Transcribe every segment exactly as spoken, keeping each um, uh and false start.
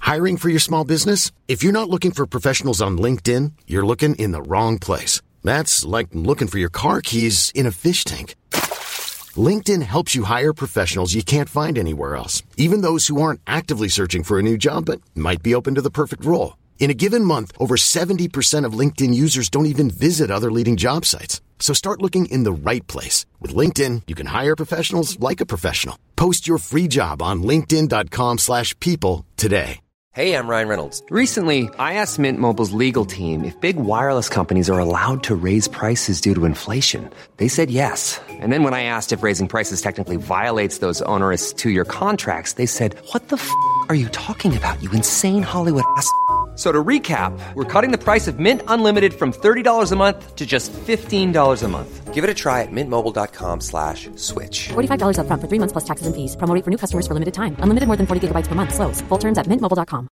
Hiring for your small business? If you're not looking for professionals on LinkedIn, you're looking in the wrong place. That's like looking for your car keys in a fish tank. LinkedIn helps you hire professionals you can't find anywhere else, even those who aren't actively searching for a new job but might be open to the perfect role. In a given month, over seventy percent of LinkedIn users don't even visit other leading job sites. So start looking in the right place. With LinkedIn, you can hire professionals like a professional. Post your free job on linkedin.com slash people today. Hey, I'm Ryan Reynolds. Recently, I asked Mint Mobile's legal team if big wireless companies are allowed to raise prices due to inflation. They said yes. And then when I asked if raising prices technically violates those onerous two-year contracts, they said, what the f*** are you talking about, you insane Hollywood ass f- So to recap, we're cutting the price of Mint Unlimited from thirty dollars a month to just fifteen dollars a month. Give it a try at mintmobile.com slash switch. forty-five dollars up front for three months plus taxes and fees. Promo rate for new customers for limited time. Unlimited more than forty gigabytes per month. Slows full terms at mint mobile dot com.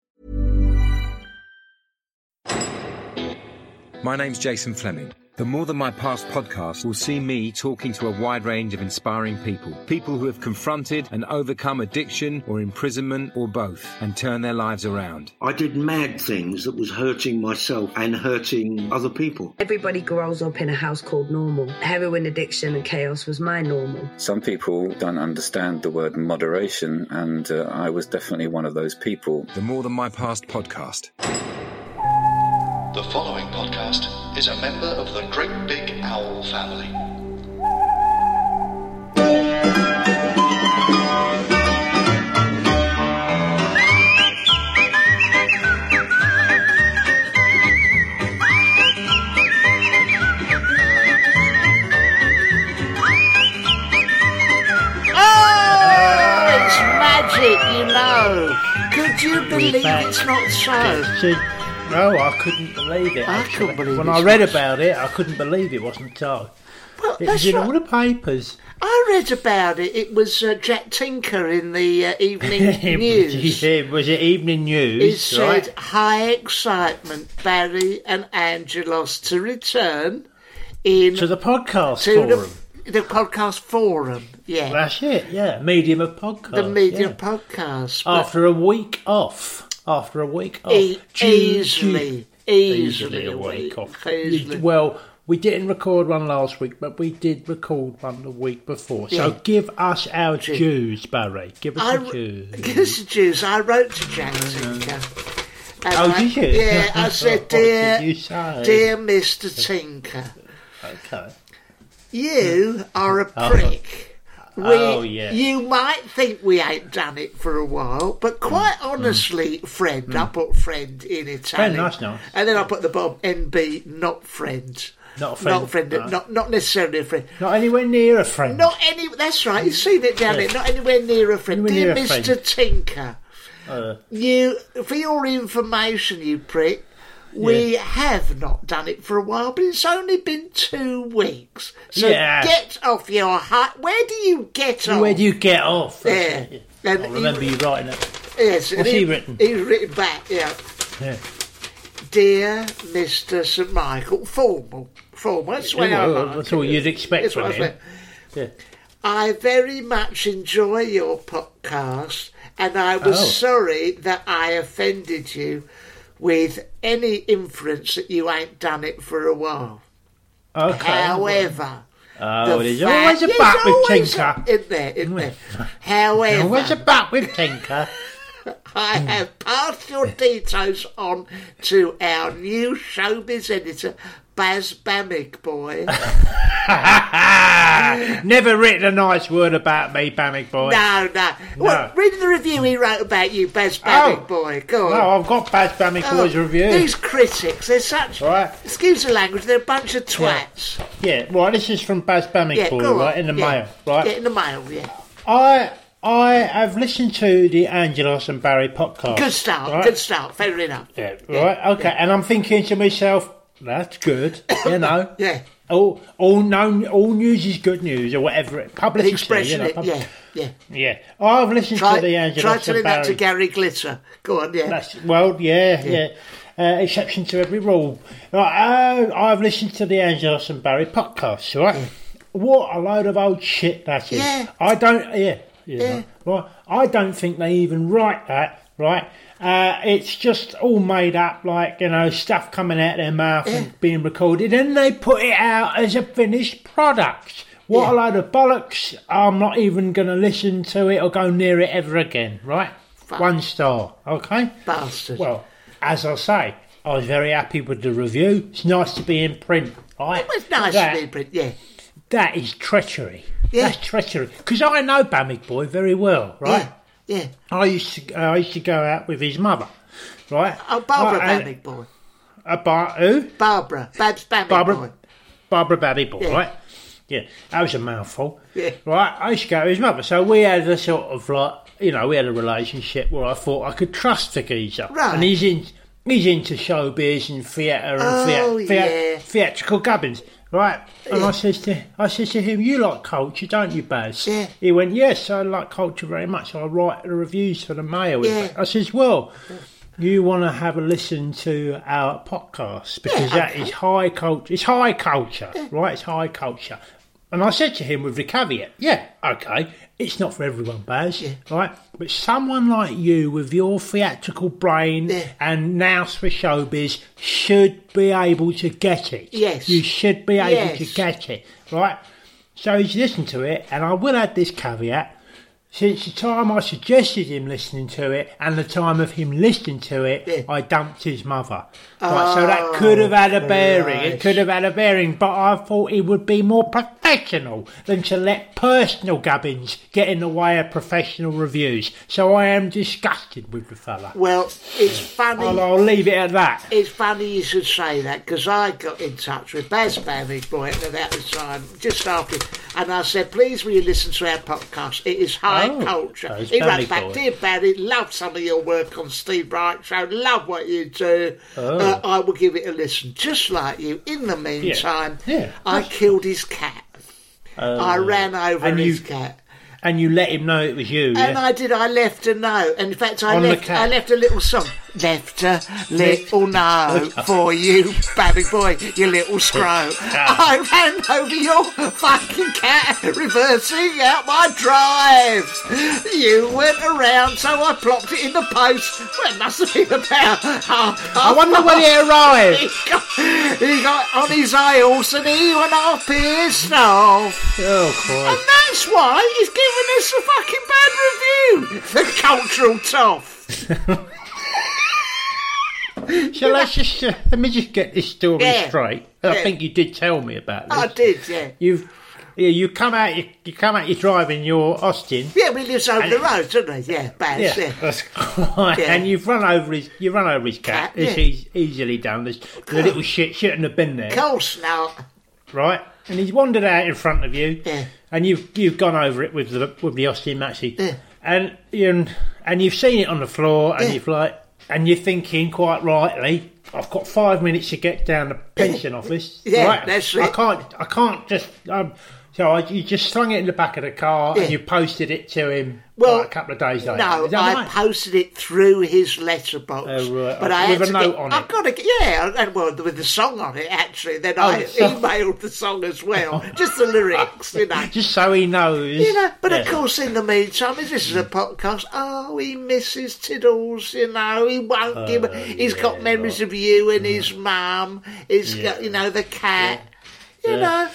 My name's Jason Fleming. The More Than My Past podcast will see me talking to a wide range of inspiring people. People who have confronted and overcome addiction or imprisonment or both and turned their lives around. I did mad things that was hurting myself and hurting other people. Everybody grows up in a house called normal. Heroin addiction and chaos was my normal. Some people don't understand the word moderation, and uh, I was definitely one of those people. The More Than My Past podcast. The following podcast is a member of the Great Big Owl family. Oh, it's magic, you know. Could you believe it's not so? No, I couldn't believe it. I actually. couldn't believe When it. I read about it, I couldn't believe it wasn't so. Well, It that's was in right. all the papers. I read about it. It was uh, Jack Tinker in the uh, Evening News. Yeah, was it Evening News? It said, right? high excitement, Barry and Angelos to return in... To the podcast to forum. The, the podcast forum, yeah. That's it, yeah. Medium of podcast. the medium yeah. podcast. but After a week off. After a week off. E- Due- easily, due- easily a week off. Easily. Well, we didn't record one last week, but we did record one the week before. So Yeah. give us our dues, Barry. Give us I, the dues. Give us the dues. I wrote to Jack Tinker. And Oh, I- did you? Yeah, I said, What dear, did you say? dear Mister Tinker, Okay. you are a Oh. prick. We, Oh, yeah. You might think we ain't done it for a while, but quite honestly, friend, I put friend in Italian. Friend, that's nice. And then I put the bottom N B, not friend. Not a friend. Not friend, no. not, not necessarily a friend. Not anywhere near a friend. Not any. That's right. You've seen it down Yeah. there. Not anywhere near a friend. Anywhere Dear near a Mister friend. Tinker, Uh, you, for your information, you prick, we Yeah. have not done it for a while, but it's only been two weeks. So Yeah. get off your high. Where do you get off? where do you get off? That's Yeah. it. And I remember he- you writing it. Yes. and What's he written? He's written back. Yeah. Yeah. Dear Mister St Michael, formal, formal. That's the way I Well, like that's it. all you'd expect That's from what I him. said. Yeah. I very much enjoy your podcast, and I was Oh. sorry that I offended you with any inference that you ain't done it for a while. Okay. However, Oh, the there's fact- always a There's but with always Tinker. a- in there, in there. However, Always a but with Tinker. I have passed your details on to our new showbiz editor, Baz Bamick boy. Never written a nice word about me, Bamick boy. No, no. Well, read the review he wrote about you, Baz Bamick Oh. boy. Go on. No, I've got Baz Bamick Oh, boy's review. These critics, they're such... Right. Excuse the language, they're a bunch of twats. Yeah, right, this is from Baz Bamick Yeah, boy, go on. right, in the Yeah. mail, right? Yeah, in the mail, yeah. I I have listened to the Angelos and Barry podcast. Good start, right? good start, fair enough. Yeah, right, okay, and I'm thinking to myself, that's good, you know. Yeah. All, all, no, all news is good news, or whatever. it- Publicity, Expression you know. it, pub- yeah, yeah. Yeah. I've listened Try, to the Angelos try and telling that Barry. to Gary Glitter. Go on, yeah. That's, well, yeah, yeah. Uh, exception to every rule. Right, uh, I've listened to the Angelos and Barry podcast, right? Yeah. What a load of old shit that is. Yeah. I don't, yeah. you Yeah. know, right? I don't think they even write that, right? Uh, it's just all made up, like, you know, stuff coming out of their mouth Yeah. and being recorded, and they put it out as a finished product. What Yeah. a load of bollocks. I'm not even going to listen to it or go near it ever again, right? Fuck. One star, okay? Bastard. Well, as I say, I was very happy with the review. It's nice to be in print, right? It was nice that, to be in print, yeah. That is treachery. Yeah. That's treachery. Because I know Bamig Boy very well, right? Yeah, yeah. I used to uh, I used to go out with his mother, right? Oh, Barbara Right, and- Bamig Boy. Uh, Bar- who? Barbara. Babs Bamig Barbara, Boy. Barbara Babby Boy, Yeah. right? Yeah, that was a mouthful. Yeah. Right, I used to go with his mother. So we had a sort of like, you know, we had a relationship where I thought I could trust the geezer. Right. And he's in, he's into showbiz and theatre and Oh, thea- thea- yeah. theatrical gubbins. Right, and Yeah. I says to I says to him, "You like culture, don't you, Baz?" Yeah. He went, "Yes, I like culture very much. I write the reviews for the Mail." Yeah. I says, "Well, you want to have a listen to our podcast because Yeah, that okay. is high culture. It's high culture, right? It's high culture." And I said to him with the caveat, "Yeah, okay, it's not for everyone, Baz, Yeah. right? But someone like you with your theatrical brain Yeah. and nous for showbiz should be able to get it. Yes. You should be able Yes. to get it, right?" So he's listened to it, and I will add this caveat. Since the time I suggested him listening to it and the time of him listening to it, Yeah. I dumped his mother. Right, so that could have had a bearing. It Christ. could have had a bearing, but I thought it would be more professional than to let personal gubbins get in the way of professional reviews. So I am disgusted with the fella. Well, it's funny. I'll, I'll leave it at that. It's funny you should say that because I got in touch with Baz Bamig Boy at about the time, just after, and I said, "Please, will you listen to our podcast? It is high Oh, culture." Baz He wrote Bamig back, Boy. "Dear Barry, love some of your work on Steve Bright Show. Love what you do. Oh. Uh, I will give it a listen, just like you. In the meantime, Yeah. I killed his cat. I ran over And his you- cat." And you let him know it was you, And yeah? I did. I left a note. And in fact, I On the left. cat. I left a little song. Left a little note for you, Babby boy, you little scrow. I ran over your fucking cat, reversing out my drive. You weren't around, so I plopped it in the post. Well, it must have been about half. I wonder when he arrived. He got, he got on his heels and he went off pissed off. Oh, And Christ. that's why he's giving us a fucking bad review. The cultural toff. So let's just, uh, let me just get this story Yeah. straight. I Yeah. think you did tell me about this. I did, yeah. You've, yeah, you come out, you, you come out, you're driving your Austin. Yeah, we lives over the road, don't we? Yeah, bad, yeah. Yeah, that's right. Yeah. And you've run over his, you run over his cat. Cat, It's yeah. eas- easily done. There's, the little shit shouldn't have been there, Of course not. right? And he's wandered out in front of you, Yeah. and you've you've gone over it with the with the Austin Maxi, Yeah. and you and you've seen it on the floor, and Yeah. you've like, and you're thinking quite rightly, I've got five minutes to get down the pension office. Yeah, right? that's I it. can't, I can't just. Um, so I, you just slung it in the back of the car, Yeah. and you posted it to him. Well, like a couple of days later. No, Is that I right? posted it through his letterbox. Oh, right. But I With had a to note get, on I've it? got to get, yeah, and well, with the song on it actually. Then Oh, I the song. emailed the song as well, just the lyrics, you know. Just so he knows. You know, but of Yeah. course, in the meantime, if this is a podcast, oh, he misses Tiddles, you know, he won't give. He's got memories of you and his mum. He's got, you know, the cat. You Yeah. know,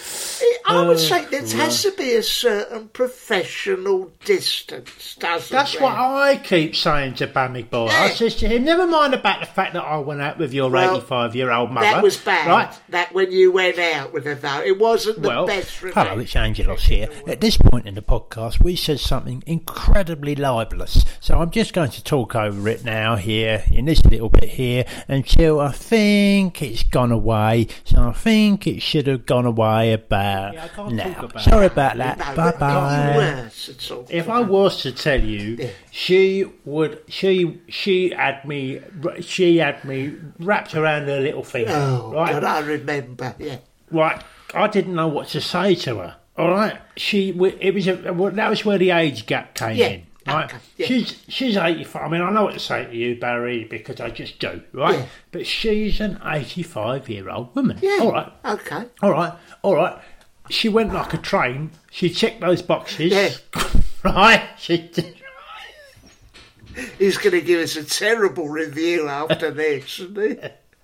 I would Uh, say there has to be a certain professional distance, doesn't That's there? what I keep saying to Bamig Boy. I Yeah. says to him, never mind about the fact that I went out with your Well, eighty-five-year-old mother. That was bad. Right? That when you went out with her, though, it wasn't the Well, best. hello, revenge. it's Angelos here. At this point in the podcast, we said something incredibly libelous. So I'm just going to talk over it now here, in this little bit here, until I think it's gone away. So I think it should have gone away about now. Sorry about that. No, but it got Bye-bye. worse, it's all. If I was to tell you, Yeah. she would, she, she had me, she had me wrapped around her little finger, Oh, right? God, I remember, yeah. Right, I didn't know what to say to her. All right, she, it was a, well, that was where the age gap came Yeah, in. Right, okay, yeah. she's she's eighty-five. I mean, I know what to say to you, Barry, because I just do. Right, Yeah. but she's an eighty-five-year-old woman. Yeah. All right, Okay. all right, all right. She went like a train. She checked those boxes. Yeah. Right, she did. He's going to give us a terrible review after this, isn't he?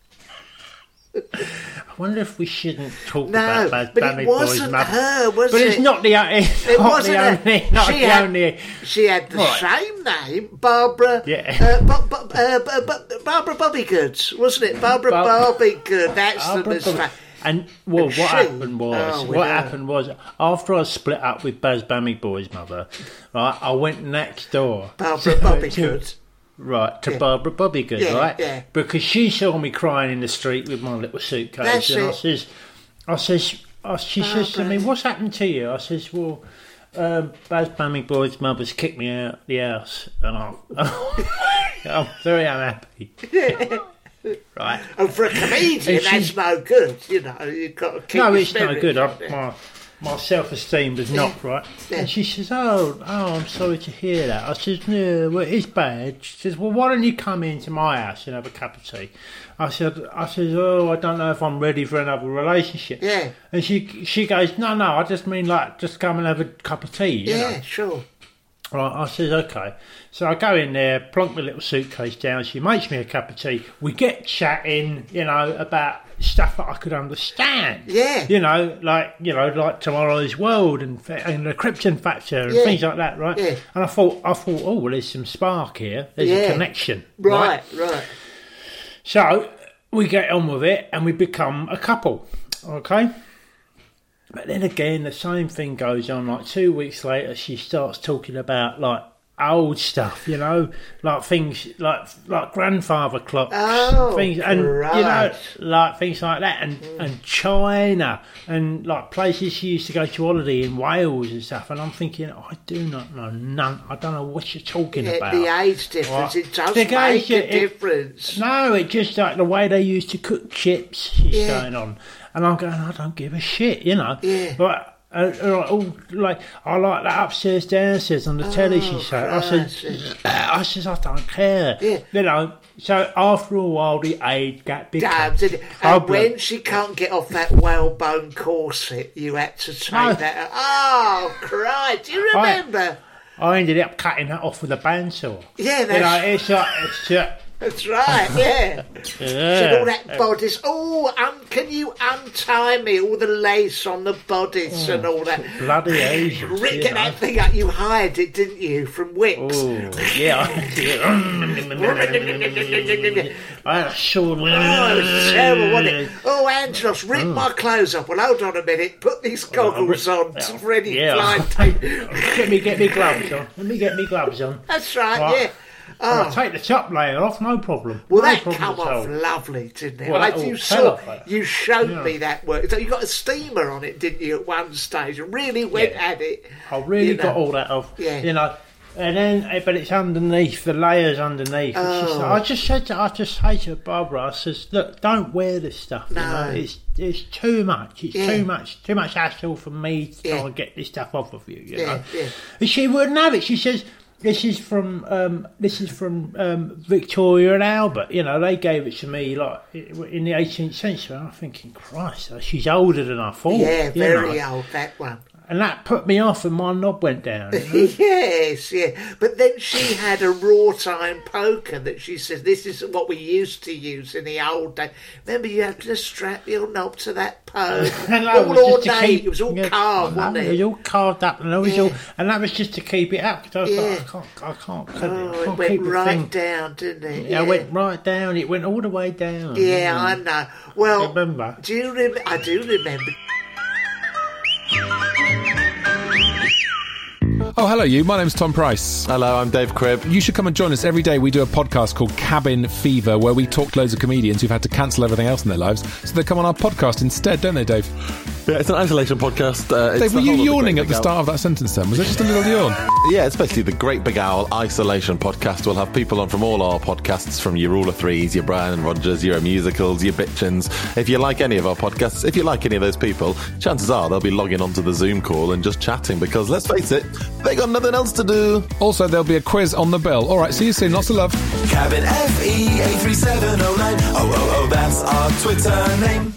I wonder if we shouldn't talk no, about Bad but Bunny it Boy's wasn't mother. her, was but it? it's not the, it's it not wasn't the her. only. Not she, the had, only. she had the Right. same name, Barbara. Yeah. Uh, bu- bu- uh, bu- bu- Barbara Bobbygoods, wasn't it? Barbara Bar- Bobbygood. That's Barbara the mistake. Bob- And well, And what she- happened was, oh, we what know. happened was, after I split up with Baz Bammy Boy's mother, right, I went next door. Barbara to- Bobbygood. to- Right, to Yeah. Barbara Bobbygood, Yeah, right? yeah. Because she saw me crying in the street with my little suitcase, That's and I it. says, I says, I, she says to me, "What's happened to you?" I says, "Well, um, Baz Bammy Boy's mother's kicked me out of the house, and I'm, I'm very unhappy." Right. And for a comedian, And she- that's no good. You know, you've got to keep No, your it's no spirits good. up I, there. my my self esteem was knocked, right? Yeah. And she says, "Oh, oh, I'm sorry to hear that." I says, "No, well, it's bad." She says, "Well, why don't you come into my house and have a cup of tea?" I said, "I says, oh, I don't know if I'm ready for another relationship." Yeah. And she she goes, "No, no, I just mean like just come and have a cup of tea." You Yeah, know? sure. Right, I says, okay. So I go in there, plonk my little suitcase down. She makes me a cup of tea. We get chatting, you know, about stuff that I could understand. Yeah. You know, like, you know, like Tomorrow's World and and the Krypton Factor and Yeah. things like that, right? Yeah. And I thought, I thought, oh, well, there's some spark here. There's Yeah. a connection. Right, right. So we get on with it and we become a couple, okay? But then again, the same thing goes on. Like two weeks later, she starts talking about like old stuff, you know, like things like like grandfather clocks, Oh, things, and you know, right. like things like that, and and China, and like places she used to go to holiday in Wales and stuff. And I'm thinking, I do not know none. I don't know what you're talking Yeah, about. the age difference, Right. it does The make age- a it- difference. No, it just like the way they used to cook chips is Yeah. going on, and I'm going, I don't give a shit, you know. Yeah. But uh, uh, all, like I like that upstairs, downstairs on the telly. She said, I said, I says I don't care, Yeah. you know. So after a while, the age gap Damn, becomes did it? And problem. when she can't get off that whalebone corset, you had to take No. that. Oh, Christ! Do you I- remember? I ended up cutting that off with a bandsaw. Yeah, You know, that's, it's like it's uh, that's right. Yeah. yeah. All that bodice. Oh, um, can you untie me? All the lace on the bodice and all that. bloody Asians. Rick, you get know. that thing up. You hired it, didn't you, from Wicks? Oh, yeah. I I had a sword. Oh, it was terrible, wasn't it? Oh, Angelos, rip my clothes up. Well, hold on a minute. Put these goggles rip- on. It's ready. Yeah. Blind tape. Get me, get me gloves on. Let me get me gloves on. That's right, Right. yeah. I'll Oh, take the top layer off, no problem. well, no that problem come at off all. lovely, didn't it? Well, Like, that all you fell saw, off, like. you showed Yeah. me that work. So you got a steamer on it, didn't you, at one stage? And really went Yeah. at it. I really you know. got all that off. Yeah. You know. And then, eh, but it's underneath, the layers underneath. It's just, Oh. I just said to, I just say to Barbara, I says, look, don't wear this stuff. You No. know, it's it's too much. It's Yeah. too much, too much hassle for me to Yeah. try and get this stuff off of you. You Yeah, know. yeah. And she wouldn't have it. She says, this is from um, this is from um, Victoria and Albert. You know, they gave it to me like in the eighteenth century. I'm thinking, Christ, she's older than I thought. Yeah, you very know. old, that one. And that put me off, and my knob went down. You know? Yes, yeah. But then she had a wrought iron poker that she said, this is what we used to use in the old days. Remember, you had to strap your knob to that poker. And that all was just to ornate. keep- It was all yeah, carved, I know, wasn't It was it? all carved up, and it was Yeah. all, and that was just to keep it up. Because I was Yeah. like, I can't, I can't, cut it. I Oh, can't it went keep the right thing. down, didn't it? Yeah, it went right down. It went all the way down. Yeah, I know. Well, Remember? do you rem- I do remember. Oh, hello, you. My name's Tom Price. Hello, I'm Dave Cribb. You should come and join us every day. We do a podcast called Cabin Fever, where we talk to loads of comedians who've had to cancel everything else in their lives, so they come on our podcast instead, don't they, Dave? Yeah, it's an isolation podcast. Uh, it's Dave, the were you whole of the yawning Great at the Big start of that sentence then? Was it just a little yawn? Owl. Yeah, it's basically the Great Big Owl Isolation podcast. We'll have people on from all our podcasts, from your Rule of Threes, your Brian and Rogers, your Musicals, your Bitchins. If you like any of our podcasts, if you like any of those people, chances are they'll be logging onto the Zoom call and just chatting, because let's face it, they got nothing else to do. Also, there'll be a quiz on the bill. All right, see you soon. Lots of love. Cabin F E eight three seven oh nine. Oh, oh, oh, that's our Twitter name.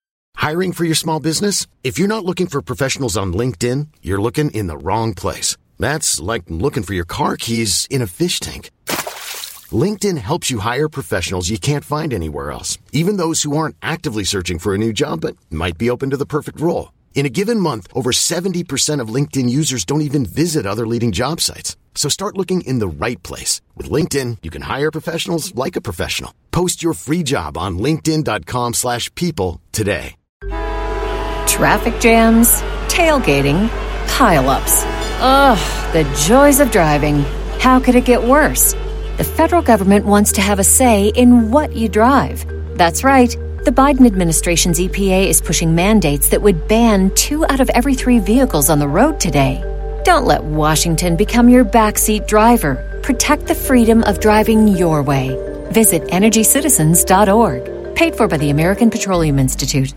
Hiring for your small business? If you're not looking for professionals on LinkedIn, you're looking in the wrong place. That's like looking for your car keys in a fish tank. LinkedIn helps you hire professionals you can't find anywhere else, even those who aren't actively searching for a new job but might be open to the perfect role. In a given month, over seventy percent of LinkedIn users don't even visit other leading job sites. So start looking in the right place. With LinkedIn, you can hire professionals like a professional. Post your free job on linkedin.com slash people today. Traffic jams, tailgating, pile-ups. Ugh, the joys of driving. How could it get worse? The federal government wants to have a say in what you drive. That's right. The Biden administration's E P A is pushing mandates that would ban two out of every three vehicles on the road today. Don't let Washington become your backseat driver. Protect the freedom of driving your way. Visit energy citizens dot org. Paid for by the American Petroleum Institute.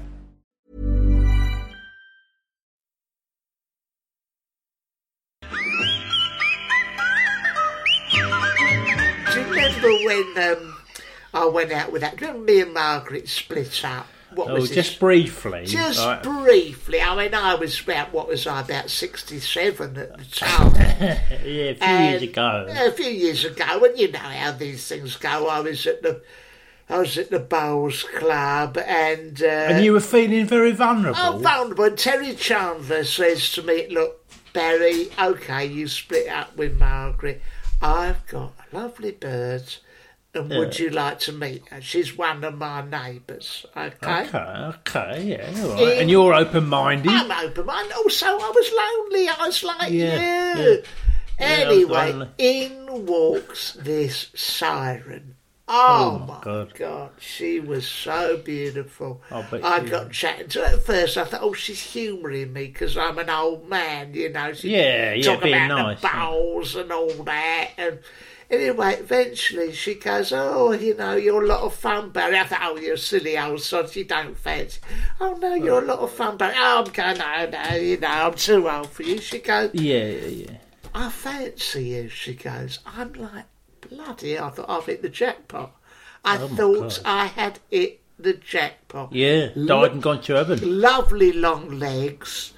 Do you remember when um, I went out with that? Do you remember me and Margaret split up? What oh, was just this? briefly. Just right. briefly. I mean, I was about, what was I, about sixty-seven at the time. yeah, a few and, years ago. A few years ago, and you know how these things go. I was at the, I was at the Bowls Club, and uh, and you were feeling very vulnerable. Oh, vulnerable. And Terry Chandler says to me, "Look, Barry, okay, you split up with Margaret. I've got a lovely bird." And Yeah. would you like to meet her? She's one of my neighbours, okay? Okay, okay, yeah, all right. In, and you're open-minded? I'm open-minded. Also, I was lonely. I was like yeah, you. Yeah. Anyway, yeah, in walks this siren. Oh, Oh, my God. God. She was so beautiful. I bet I she got was. chatting to her. At first, I thought, oh, she's humouring me because I'm an old man, you know. She Yeah, yeah, talk being about nice, the bowels and all that. And anyway, eventually she goes, oh, you know, you're a lot of fun, Barry. I thought, oh, you're a silly old sod, you don't fancy. Oh, no, you're a lot of fun, Barry. Oh, I'm going, no, no, you know, I'm too old for you. She goes, Yeah, yeah. I fancy you, she goes. I'm like, bloody hell, I thought I've hit the jackpot. I Oh, my thought God. I had hit the jackpot. Yeah, died and gone to heaven. Lovely long legs,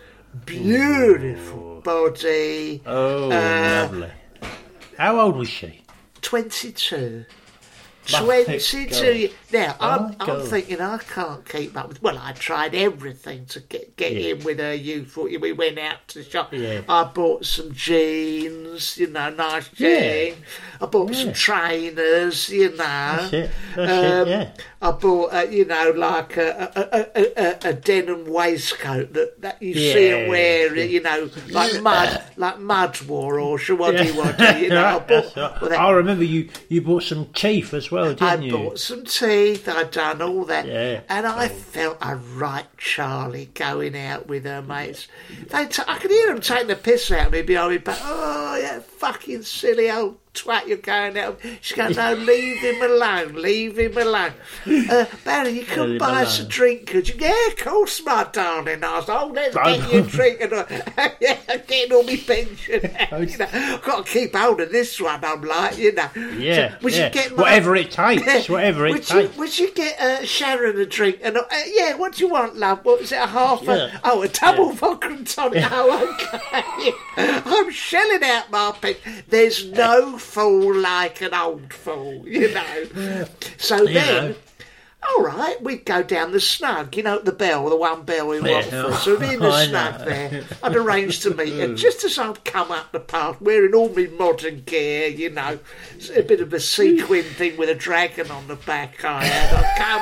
beautiful body. Oh, uh, lovely. How old was she? twenty-two. My twenty-two. God. Now, I'm, My I'm God. thinking I can't keep up with... Well, I tried everything to get, get Yeah. in with her youth. We went out to the shop. Yeah. I bought some jeans, you know, nice Yeah. jeans. I bought some Yeah. trainers, you know. That's it. That's Um, it, yeah. I bought, uh, you know, like a, a, a, a, a denim waistcoat that, that you see her Yeah. wearing, you know, like mud, like mud war or shawaddy waddy, you know. I That's bought, right. well, that- I remember you, you bought some teeth as well, didn't I you? bought some teeth, I'd done all that, Yeah. and I felt a right Charlie going out with her mates. They t- I could hear them taking the piss out of me behind me, but oh, yeah, fucking silly old twat you're going out with. She goes, no, leave him alone, leave him alone. Uh, Barry, you couldn't him buy us a alone. drink, could you? Yeah, of course, my darling. I was like, oh, let's get you a drink. And I, yeah, I'm getting all my pension. you know, I've got to keep hold of this one, I'm like, you know. Yeah, So, would yeah. you get my- Whatever it takes, whatever it would takes. You, would you get uh, Sharon a drink? And uh, yeah, what do you want, love? What was it? A half? Yeah. A, oh, a double vodka and tonic. Oh, okay. I'm shelling out my pension. There's no fool like an old fool, you know. So You then. know. All right, we'd go down the snug, you know, at the Bell, the one Bell in Yeah. Watford. So we're in the I snug know. there. I'd arranged to meet her just as I'd come up the path, wearing all my modern gear, you know, it's a bit of a sequin thing with a dragon on the back I had.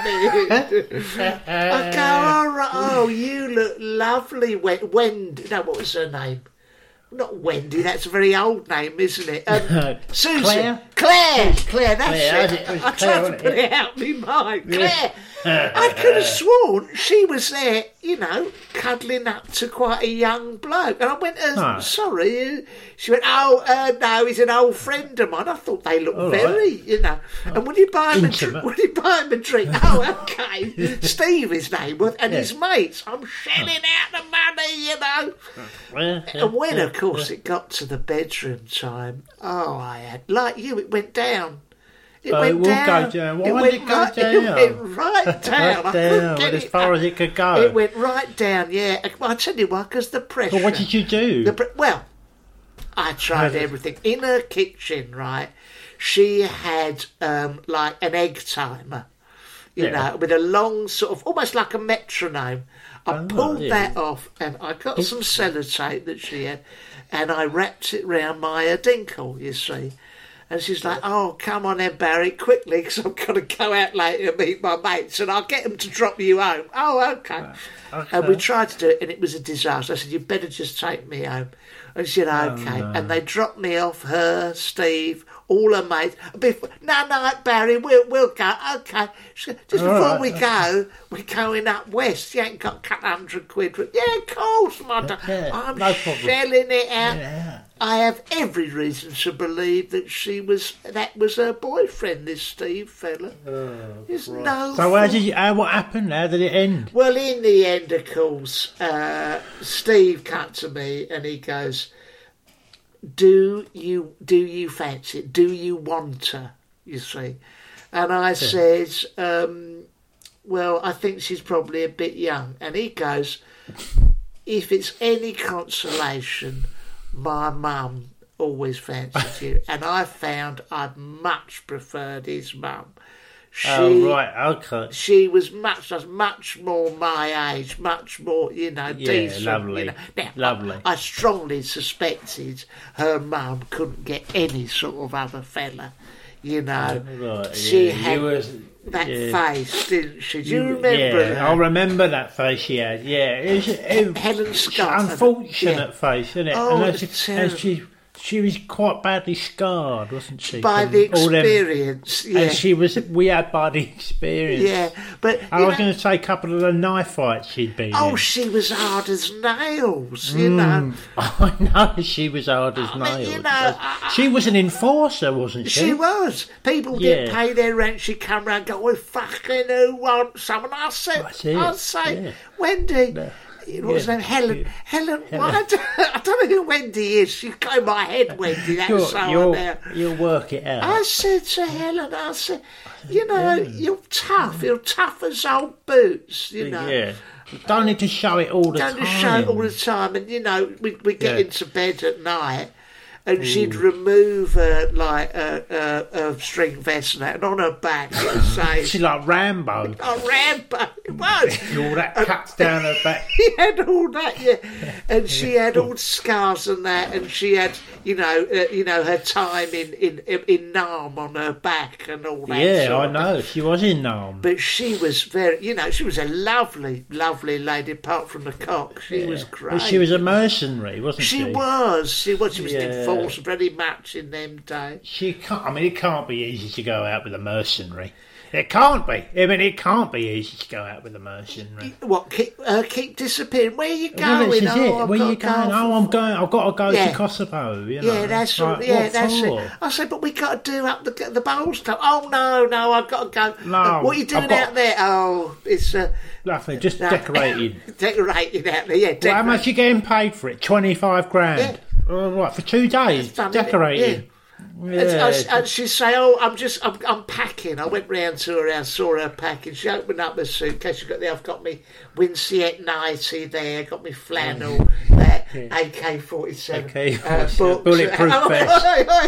I come in. I go, all right, oh, you look lovely. Wen- Wendy, no, what was her name? Not Wendy, that's a very old name, isn't it? Um, Susan. Claire? Claire, Claire, that's Claire, it. it was I Claire, tried to wasn't put it? it out in my mind. Yeah. Claire. I could have sworn she was there, you know, cuddling up to quite a young bloke. And I went, uh, No. sorry. She went, oh, uh, no, he's an old friend of mine. I thought they looked All right. very, you know. And would you buy him a drink? Intimate. Would you buy him a drink? Oh, okay. Steve, his name was, and Yeah. his mates. I'm shelling out the money, you know. Yeah, yeah, And when, yeah, of course, yeah. it got to the bedroom time, oh, I had, like you, it went down. It Oh, went it will down. go down. Why it did went it go right, down? It went right down. I couldn't down, get as it far up. as it could go. It went right down, yeah. I'll tell you why, because the pressure. Well, what did you do? The pre- well, I tried everything. In her kitchen, right, she had um, like an egg timer, you yeah. know, with a long sort of, almost like a metronome. I oh, pulled yeah. that off and I got some sellotape that she had and I wrapped it round my uh, dinkle, you see. And she's like, oh, come on then, Barry, quickly, because I'm going to go out later and meet my mates, and I'll get them to drop you home. Oh, okay. okay. And we tried to do it, and it was a disaster. I said, you better just take me home. And she said, okay. Oh, no. And they dropped me off, her, Steve, all her mates. Before, no, no, Barry, we'll, we'll go. Okay. She said, just all before right. we go, we're going up west. You ain't got a couple hundred quid. For it. Yeah, of course, mother. Yeah, I'm no shelling it out. Yeah. I have every reason to believe that she was that was her boyfriend, this Steve fella. Oh, There's no so how did you, how, what happened? How did it end? Well, in the end, of course, uh, Steve cut to me and he goes, "Do you do you fancy it? Do you want her?" You see, and I yeah. says, um, "Well, I think she's probably a bit young." And he goes, "If it's any consolation, my mum always fancied you," and I found I'd much preferred his mum. She, oh, right, okay. She was much, was much more my age, much more, you know, yeah, decent. lovely, you know. Now, lovely. I, I strongly suspected her mum couldn't get any sort of other fella, you know. Right, she yeah. had was, that yeah. face, didn't she? Do you remember yeah, that? I remember that face she had, yeah. It was, it, Helen Scott. Unfortunate yeah. face, isn't it? Oh, and, she, and she, she was quite badly scarred, wasn't she? By the experience, them, yeah. And she was, we had by the experience. Yeah, but... I was going to say a couple of the knife fights she'd been Oh, in. she was hard as nails, you mm, know. I know, she was hard as I nails. mean, you know, I, she was an enforcer, wasn't she? She was. People yeah. didn't pay their rent. She'd come round and go, well, fucking who wants someone? I said, I'd say, yeah. Wendy... Yeah. What's her name? Helen. Yeah. Helen. Helen. Why do, I don't know who Wendy is. She's got in my head, Wendy. That's you'll, so you'll, now. You'll work it out. I said to Helen, I said, you know, yeah. you're tough. You're tough as old boots, you know. Yeah. Don't need to show it all the don't time. Don't show it all the time. And, you know, we, we get yeah. into bed at night and Ooh. she'd remove uh, like a, a, a string vest and that, and on her back it would say... She's like Rambo. Oh, Rambo, it was. All that cuts down her back. She had all that, yeah. And she had all scars and that, and she had, you know, uh, you know, her time in, in, in Nam on her back and all that. Yeah, sort I of know. thing. She was in Nam. But she was very, you know, she was a lovely, lovely lady, apart from the cock. She yeah. was great. But she was a mercenary, wasn't she? She was. She was. She was yeah. enforced very much in them days. She can't, I mean, it can't be easy to go out with a mercenary. It can't be. I mean, it can't be easy to go out with a mercenary. What? Keep, uh, keep disappearing. Where are you going? Well, this is oh, it. Where are you going? Oh, I'm going. I've got to go yeah. to Kosovo. You know? Yeah, that's right. Yeah, what that's for? it. I said, but we got to do up the the bowls club. Oh no, no, I've got to go. No, uh, what are you doing got... out there? Oh, it's uh, nothing. Just no, decorating. decorating out there. Yeah. Well, how much are you getting paid for it? Twenty-five grand. Yeah. Uh, what for two days? Fun, decorating. Yeah. Yeah. And, and she'd say, oh, I'm just, I'm, I'm packing. I went round to her house, saw her packing. She opened up her suitcase. She got there. I've got me Winsiet ninety there. Got me flannel, that A K forty-seven. A K forty-seven. Uh, bulletproof vest.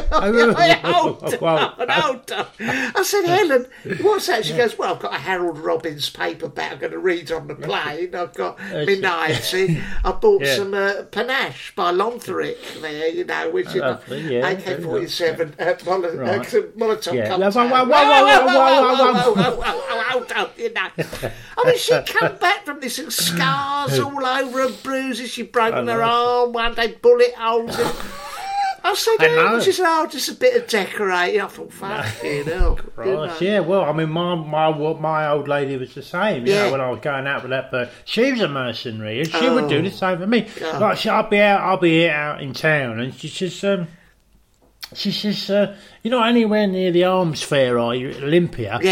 Hold on, hold on. I said, Helen, what's that? She goes, well, I've got a Harold Robbins paperback I'm going to read on the plane. I've got me ninety. I bought yeah. some uh, panache by Lonthoric there, you know, which is A K forty-seven. Uh, Molo- right. uh, Molotov yeah. cocktail. Whoa, whoa, whoa, whoa, whoa, whoa, whoa, whoa, hold on, you know. I mean, she'd come back from this and scars all over her, bruises. She'd broken her arm one day, bullet holes. In. I said, oh, she said, oh, just a bit of decorating. I thought, fucking hell. Right, yeah, well, I mean, my my my old lady was the same, you yeah. know, when I was going out with that, but she was a mercenary, and she oh. would do the same for me. Oh. Like, she, I'll be out, I'll be out in town, and she says, um, she says, uh, you're not anywhere near the arms fair, are you, at Olympia? Yeah.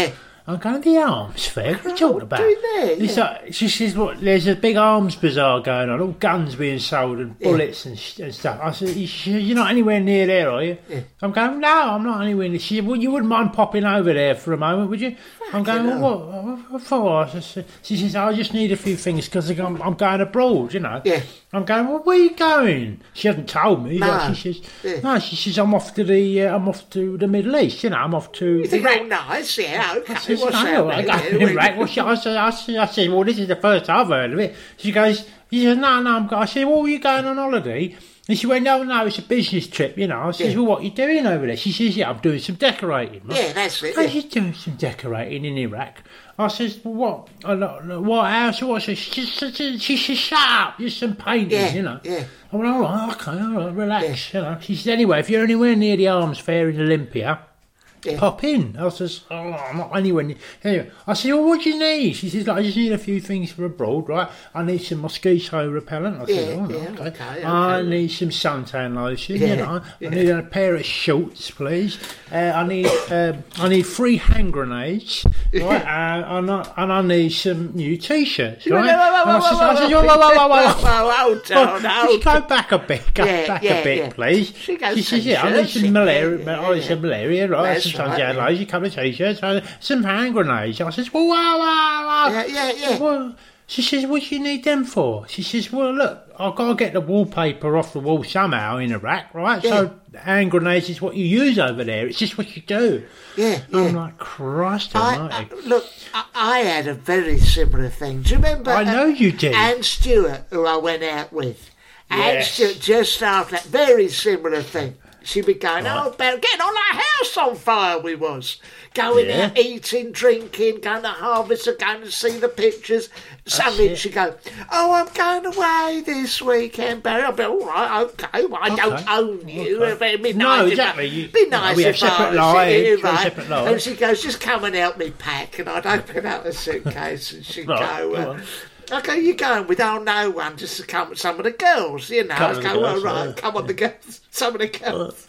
I'm going to the arms fair. What are you talking about? doing there, It's yeah. like, she says, look, there's a big arms bazaar going on, all guns being sold and bullets and, sh- and stuff. I said, she says, you're not anywhere near there, are you? Yeah. I'm going, no, I'm not anywhere near. She said, well, you wouldn't mind popping over there for a moment, would you? I'm going, well, what, what, what for? I said, she says, I just need a few things because I'm, I'm going abroad, you know. Yeah. I'm going, well, where are you going? She hasn't told me. No. But she says, Yeah. no, she says, I'm off to the, uh, I'm off to the Middle East, you know, I'm off to... You think, oh, nice, yeah, okay. I said, What's no, that? I got it right. Well, she, I, said, I, said, I said, well, this is the first I've heard of it. She goes, she says, no, no, I'm go-. I said, well, are you going on holiday? And she went, no, no, it's a business trip, you know. I says, Yeah. well, what are you doing over there? She says, yeah, I'm doing some decorating. Right? Yeah, that's it. I Yeah. says, doing some decorating in Iraq. I says, well, what? I don't- What house? What? She says, she says, shut up, just some painting, Yeah, you know. yeah. I went, all right, okay, all right, relax, you know. She said, anyway, if you're anywhere near the arms fair in Olympia, Yeah. pop in. I says, oh, I'm not anywhere near. Anyway, I said, well, what do you need? She says, like, I just need a few things for abroad, right? I need some mosquito repellent. I said, Yeah, oh, yeah, okay. okay, I okay. need some suntan lotion, Yeah, you know. yeah. I need a pair of shorts, please. Uh, I need um, I need three hand grenades, right? Uh, and, I, and I need some new t-shirts, Whoa, right? whoa, whoa, And I whoa, says, whoa, I says, whoa, whoa, whoa, whoa, whoa, whoa. whoa, hold on, Oh, hold just go back a bit, go Yeah, back yeah, a bit, yeah. please. She goes, She says, yeah, I need t-shirts, some yeah, malaria, yeah, I need yeah. some malaria, right? That's Some right, suntan yeah. lotion, a couple of t-shirts, uh, some hand grenades. I says, well, wow, wow, wow. Yeah, yeah, yeah. Well, she says, what do you need them for? She says, well, look, I've got to get the wallpaper off the wall somehow in Iraq, right? Yeah. So hand grenades is what you use over there. It's just what you do. Yeah, I'm yeah. like, Christ I, almighty. I, look, I, I had a very similar thing. Do you remember? I know you did. Anne Stewart, who I went out with. Anne Yes. Stewart, just after that, very similar thing. She'd be going, oh, about getting on our house on fire we was. Going Yeah. out, eating, drinking, going to Harvester, going to see the pictures. Suddenly it. she'd go, oh, I'm going away this weekend, Barry. I'll be all right, okay, well, I don't Okay. own you. Okay. It'd be No, nice if exactly. I- You- be nice we have if I separate was lives, here, we have right? separate And lives. she goes, just come and help me pack. And I'd open up a suitcase and she'd Right, go, go uh, on. I go, you going with oh no one just to come with some of the girls, you know. Come I with go, the well, girls, right, yeah. come on the girls, some of the girls.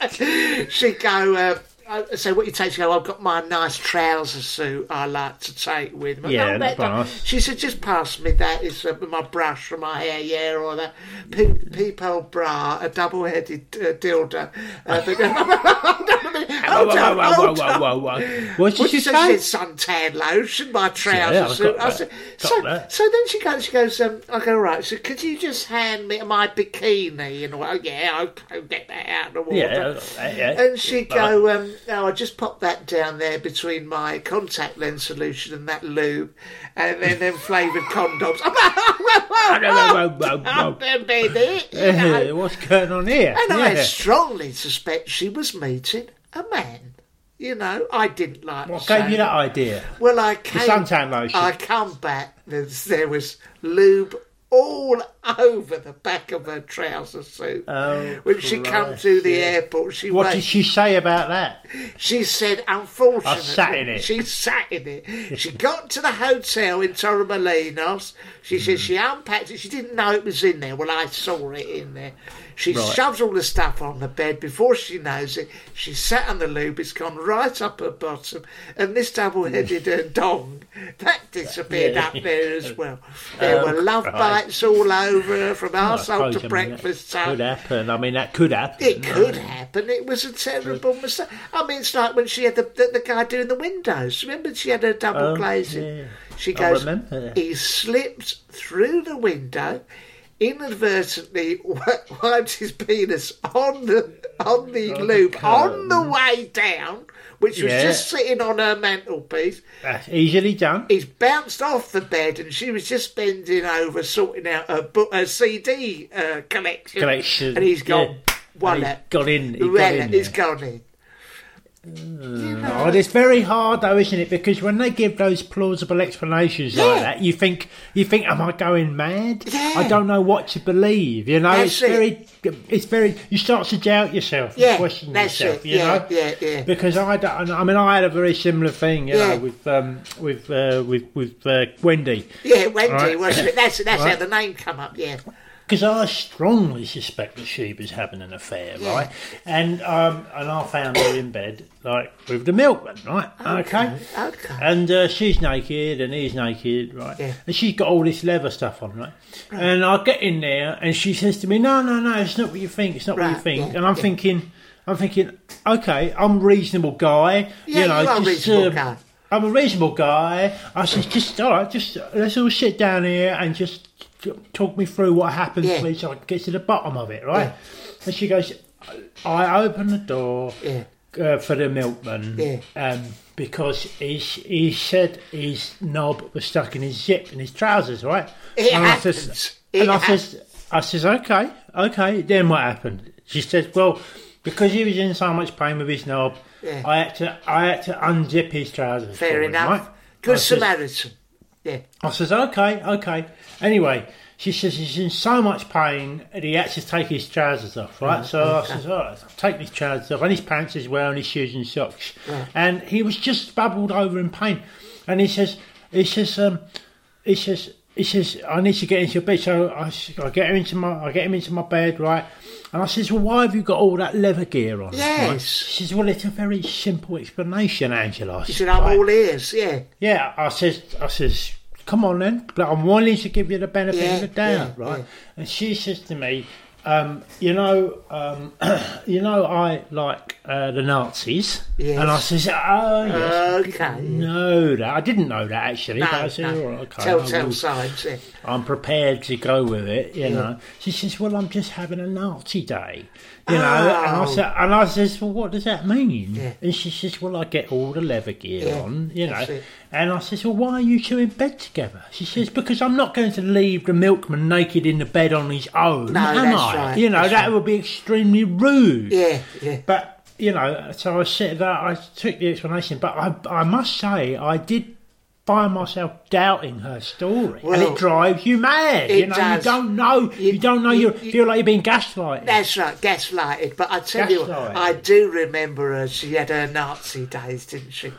She'd go, uh, I say, what you take? She go, I've got my nice trouser suit I like to take with me. Yeah, "Oh, that's that don't-" nice. She said, just pass me that. It's uh, my brush for my hair, yeah, or that pe- peephole bra, a double-headed uh, dildo. Uh, but, Whoa, whoa, whoa, whoa, whoa, whoa, whoa. What did What she she say? said, suntan lotion, my trouser Yeah, I've suit. got I that. said, Got so, that. so then she goes, she goes, um, I go, right, so could you just hand me my bikini? And well, yeah, okay, get that out of the water. Yeah, I got that, yeah. And she'd go, um, no, I just pop that down there between my contact lens solution and that lube, and then them flavoured condoms. whoa, whoa, whoa. Don't be it, you know. What's going on here? And I Yeah. strongly suspect she was meeting a man. You know, I didn't like What saying gave you that it. idea? Well, I came. suntan lotion. I come back. There's, there was lube all over the back of her trouser suit. Oh, when she come Christ, to the yeah. airport, she What went, did she say about that? She said, unfortunately, I sat in it. She sat in it. She got to the hotel in Torremolinos. She Mm. said she unpacked it. She didn't know it was in there. Well, I saw it in there. She Right. shoves all the stuff on the bed. Before she knows it, she sat on the lube. It's gone right up her bottom. And this double-headed uh, dong, that disappeared Yeah. up there as well. There Oh, were love Christ. bites all over her, from I arsehole suppose, to I mean, breakfast that could time. happen. I mean, that could happen. It could happen. It was a terrible mistake. I mean, it's like when she had the, the, the guy doing the windows. Remember, she had her double Oh, glazing. yeah. She I goes, remember that. he slipped through the window, inadvertently wi- wiped his penis on the on the On the loop on curtain. the way down, which was Yeah. just sitting on her mantelpiece. That's easily done. He's bounced off the bed, and she was just bending over, sorting out her, book, her C D uh, collection. Collection, and he's gone. yeah. Voila. And he's got in- he got Voila, in he's there. gone in. Oh, it's very hard though, isn't it? Because when they give those plausible explanations like Yeah. that, you think, you think, am I going mad? Yeah. I don't know what to believe. You know, That's it's it. very, it's very. You start to doubt yourself, and Yeah, question that's yourself. it. You Yeah, know, yeah, yeah. Because I, don't, I mean, I had a very similar thing, you Yeah. know, with um, with uh, with with uh, Wendy. Yeah, Wendy, Right. wasn't it? That's, that's Right. how the name come up, yeah. because I strongly suspect that she was having an affair, Yeah. right? And um, and I found her in bed, like, with the milkman, right? Okay. Okay. okay. And uh, she's naked and he's naked, right? Yeah. And she's got all this leather stuff on, right? right? And I get in there and she says to me, no, no, no, it's not what you think, it's not Right, what you think. yeah, and I'm yeah. thinking, I'm thinking, okay, I'm a reasonable guy. Yeah, you know, you are a just, reasonable um, guy. I'm a reasonable guy. I said, just, all right, just, let's all sit down here and just talk me through what happened, Yeah. please, so I can get to the bottom of it, right? Yeah. And she goes, I opened the door Yeah. uh, for the milkman Yeah. um, because he, he said his knob was stuck in his zip in his trousers, right? It and happens. I says, It and I happens. says, I says, okay, okay, then what happened? She said, well, because he was in so much pain with his knob, Yeah. I had to I had to unzip his trousers. Fair for him, enough. right? Good I says- Samaritan. Yeah. I says, okay, okay. Anyway, she says he's in so much pain that he had to take his trousers off, right? Right, so okay. I says, all right, take his trousers off, and his pants as well, and his shoes and socks. Right. And he was just bubbled over in pain. And he says, he says, um, he says, he says, I need to get into your bed. So I, s- I get him into my, I get him into my bed, right? And I says, well, why have you got all that leather gear on? Yes. Right? She says, well, it's a very simple explanation, Angela. He said, I'm Right. all ears, yeah. Yeah, I says, I says, come on then, but I'm willing to give you the benefit Yeah, of the doubt, yeah, right? yeah. And she says to me, um, you know, um, you know, I like uh, the Nazis, Yes. and I says, oh yes, Okay. I didn't know that. I didn't know that actually. No, but I said, no. all right, okay, I Telltale will- signs, yeah. I'm prepared to go with it, you Yeah. know. She says, well, I'm just having a Nazi day, you know. Oh. And I said, and I says, well, what does that mean? Yeah. And she says, well, I get all the leather gear Yeah, on, you know. that's it. And I says, well, why are you two in bed together? She says, because I'm not going to leave the milkman naked in the bed on his own, No, am that's I? right, You know, that's that right. would be extremely rude. Yeah, yeah. But, you know, so I said that, I took the explanation, but I, I must say, I did find myself doubting her story. and Well, it drives you mad. it You know, does. you don't know, you, You- don't know, you- you, you- feel like you're being gaslighted. That's right, gaslighted. But I tell you what, Gaslighted. I do remember her. She had her Nazi days, didn't she?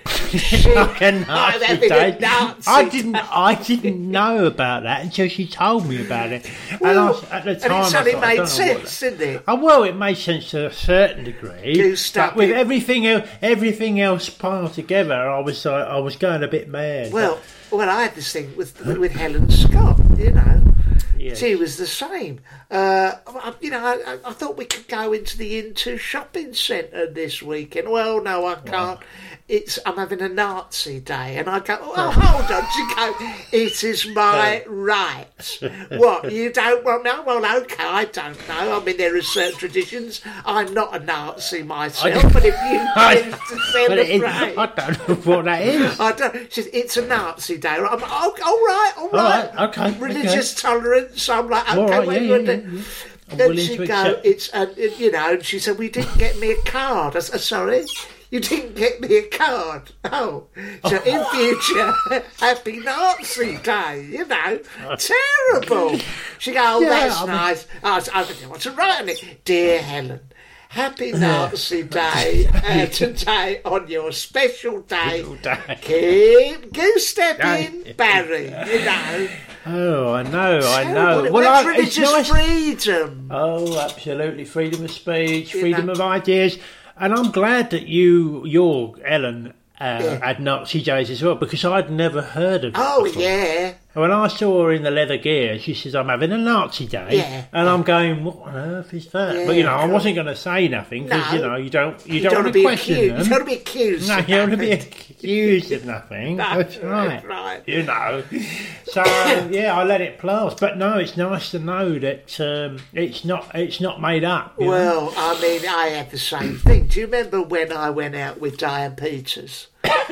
Like a Nazi I'm having a day. Nazi I didn't. I didn't know about that until she told me about it. Well, and I, at the and time, it I suddenly thought, I made don't know what sense, that- didn't it? Oh, well, it made sense to a certain degree. Goosed But up with it. everything else, everything else piled together, I was like, I was going a bit mad. Well, well, I had this thing with with Helen Scott, you know. Yes. She was the same. Uh, I- you know, I, I thought we could go into the Into shopping centre this weekend. Well, no, I can't. It's I'm having a Nazi day, and I go, oh, hold on, she go, it is my right. What, you don't want no? Well, okay, I don't know. I mean, there are certain traditions. I'm not a Nazi myself, but if you I- choose to but it is- celebrate, I don't know what that is. I don't. She says, it's a Nazi day. I'm like, oh, all right, all right. right, okay, Religious tolerance. I'm like, okay, All right, what yeah, you want yeah, to yeah, do? yeah. I'm Then willing she to go, accept. it's, uh, you know, and she said, we didn't get me a card. I said, sorry? You didn't get me a card. Oh. So in future, happy Nazi Day, you know. Terrible. She go, oh, Yeah, that's I mean- nice. I, was, I didn't want to write on it. Dear Helen, happy Nazi Day uh, today on your special day. Special day. Keep goose-stepping, Yeah. Barry, you know. Oh, I know, I Terrible. know. Well, I- that's religious nice- freedom. Oh, absolutely. Freedom of speech, You freedom know. of ideas. And I'm glad that you, your Ellen, uh, Yeah. had Nazi days as well, because I'd never heard of it Oh, before. yeah. And when I saw her in the leather gear, she says, I'm having a Nazi day. Yeah. And I'm going, what on earth is that? Yeah, but, you know, I cool. wasn't going to say nothing, because, No. you know, you don't, you, You don't, don't want be to question accused. them. You don't want to be accused. No, of you don't want to be nothing. accused of nothing. No, That's right. that's right. You know. So yeah, I let it pass. But no, it's nice to know that um, it's not it's not made up. you know? Well, I mean, I had the same thing. Do you remember when I went out with Diane Peters?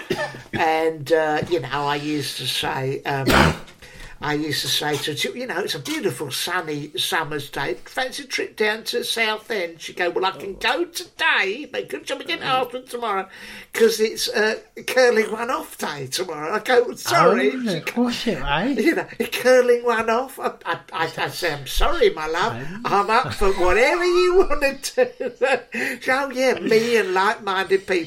and, uh, you know, I used to say... Um, I used to say to her, you know, it's a beautiful sunny summer's day. Fancy a trip down to Southend? She'd go, well, I can go today, but good job we get after tomorrow, because it's uh, curling one off day tomorrow. I go, sorry. Oh, She of course it, eh? You know, curling one off. I, I, I, I say, I'm sorry, my love. I'm up for whatever you want to do. Oh, yeah, me and like-minded people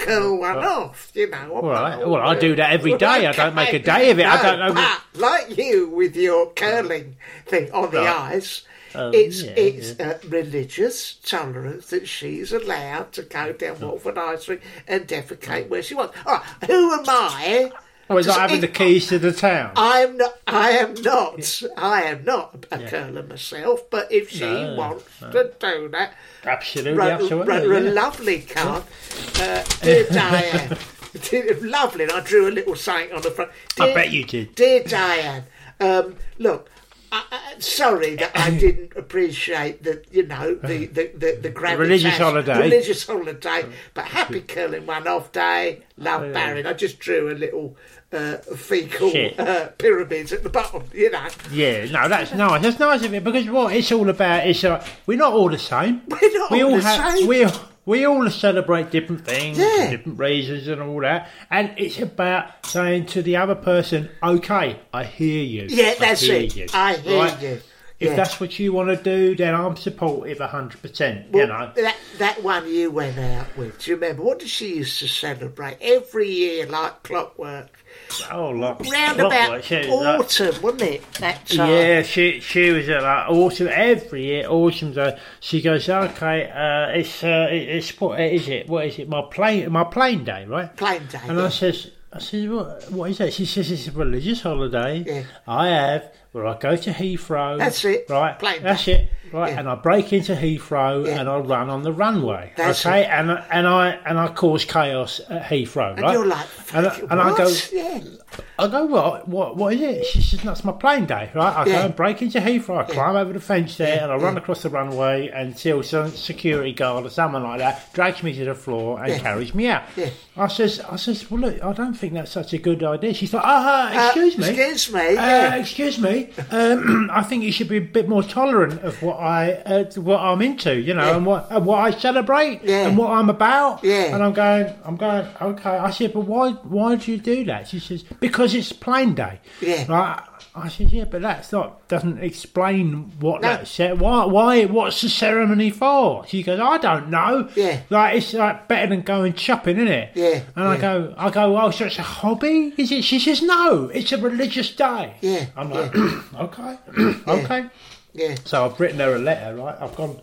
curl one off, you know. All right. Well, I do that every day. I don't make a day of it. No, I don't know. But like you with your curling thing on the Right. eyes, Um, it's yeah, it's yeah. Uh, religious tolerance that she's allowed to go down Watford High Street and defecate where she wants. All right, who am I? Oh, it's to like having say- the keys to the town. I am not. I am not. I am not a curler myself. But if she No, wants no. to do that, Absolutely, wrote, absolutely. wrote her a yeah. lovely card. Uh, dear Diane, dear, lovely. And I drew a little saying on the front. I Dear- bet you did. Dear Diane, um, look. I, I, sorry that I didn't appreciate the, you know, the the the, the gravitas, religious holiday. religious holiday. But happy curling one off day. Love Baron. I just drew a little uh, fecal Shit. uh, pyramids at the bottom. You know, Yeah, no, that's nice. That's nice of it because what it's all about is uh, we're not all the same. We're not we all all the have, same. We we all celebrate different things, Yeah. for different reasons, and all that. And it's about saying to the other person, "Okay, I hear you. Yeah, I that's hear it. You. I hear Right? you. If Yeah. that's what you want to do, then I'm supportive a hundred percent. Well, You know." that that one you went out with. Do you remember? What did she used to celebrate every year like clockwork? Oh, like Round clockwork, about she was like- autumn, wasn't it? That time. Yeah, she she was at like autumn every year. Autumn day, she goes, okay, uh, it's uh, it- it's what is it? What is it? My plane my plane day, right? Plane day. And yeah. I says, I says, what what is that? She says it's a religious holiday. Yeah. I have where I go to Heathrow. That's it. Right. Plane That's day. it. Right. Yeah. And I break into Heathrow Yeah. and I run on the runway. That's okay. it. And and I and I cause chaos at Heathrow. And right. you're like, and, I, fucking and I go. what? Yeah. I go, what? What? What is it? She says, that's my plane day, right? I Yeah. go and break into Heathrow, I climb over the fence there, Yeah, and I run yeah. across the runway until some security guard or someone like that drags me to the floor and Yeah. carries me out. Yeah. I says, I says, well, look, I don't think that's such a good idea. She's like, ah, uh, excuse Uh, me. Excuse me. Uh, Yeah. excuse me. Um, I think you should be a bit more tolerant of what I, uh, what I'm into, you know, Yeah. and what and what I celebrate, Yeah. and what I'm about. Yeah. And I'm going, I'm going. Okay. I said, but why, why do you do that? She says, because it's plane day. Yeah. Right. I said, yeah, but that's not doesn't explain what No. that said. Why? Why? What's the ceremony for? She goes, I don't know. Yeah. Like it's like better than going shopping, isn't it? Yeah, And I yeah. go, I go, oh, so it's a hobby? Is it? She says, no, it's a religious day. Yeah, I'm like, okay, okay. Yeah. So I've written her a letter, right? I've gone,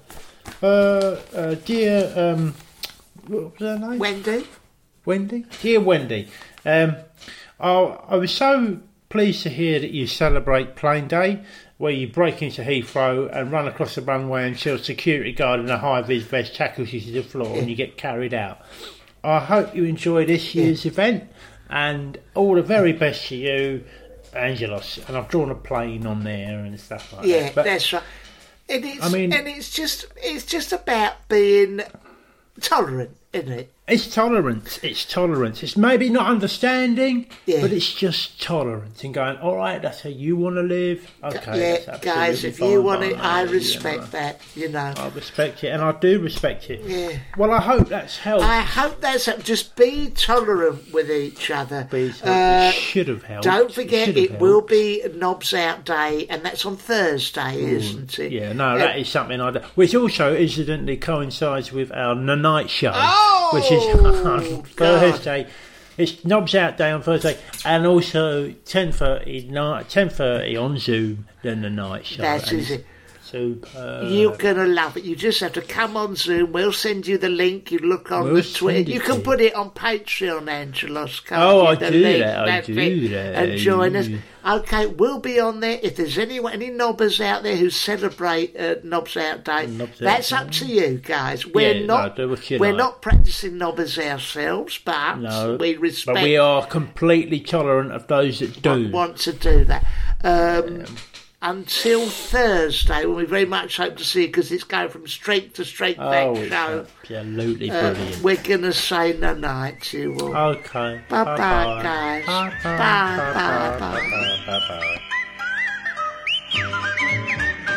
uh, uh dear, um, what was her name? Wendy. Wendy? Dear Wendy, um, I, I was so pleased to hear that you celebrate Plane Day, where you break into Heathrow and run across the runway until a security guard in a high-vis vest tackles you to the floor and you get carried out. I hope you enjoy this year's event and all the very best to you, Angelos. And I've drawn a plane on there and stuff like Yeah, that. But that's right. And it's, I mean- and it's just it's just about being tolerant, isn't it? It's tolerance. It's tolerance. It's maybe not understanding, Yeah. but it's just tolerance and going, all right, that's how you want to live. Okay, yeah, that's absolutely guys, if fine you want by it, me, I you respect know. that. You know. I respect it, and I do respect it. Yeah. Well, I hope that's helped. I hope that's just be tolerant with each other. Be so- Uh, it should have helped. Don't forget, should have it will helped. be Knobs Out Day, and that's on Thursday, isn't it? Yeah, no, Uh, that is something I do. Which also incidentally coincides with our night show, Oh, which is on God. Thursday. It's Knobs Out Day on Thursday, and also ten thirty ten thirty on Zoom, then the night show. That And is it's it. Super. You're going to love it. You just have to come on Zoom. We'll send you the link. You look on We'll the send Twitter. it You to can you. put it on Patreon, Angelos. Can't Oh, you? I The do link, that, I that's do it. that. And join us. Okay, we'll be on there. If there's anyone, any knobbers out there who celebrate uh, Knobs Out Day, Knobs Out that's Day. up to you guys. We're Yeah, not no, do what you we're like. not practicing knobbers ourselves, but No, we respect but we are completely tolerant of those that do. want to do that. Um, Until Thursday, when we very much hope to see you, because it's going from street to street Oh, back it's show. absolutely Uh, brilliant. we're going to say the night to you all. Okay. Bye-bye, Bye-bye. guys. Bye-bye. Bye, bye, Bye-bye. Bye-bye.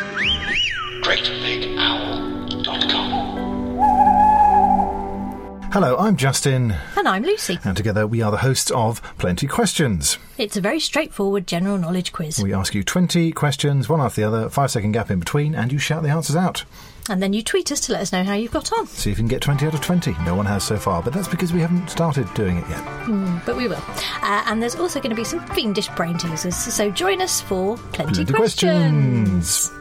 great big owl dot com Hello, I'm Justin. And I'm Lucy. And together we are the hosts of Plenty Questions. It's a very straightforward general knowledge quiz. We ask you twenty questions, one after the other, five second gap in between, and you shout the answers out. And then you tweet us to let us know how you've got on. See if you can get twenty out of twenty. No one has so far, but that's because we haven't started doing it yet. Mm, but we will. Uh, and there's also going to be some fiendish brain teasers, so join us for Plenty, Plenty Questions. questions.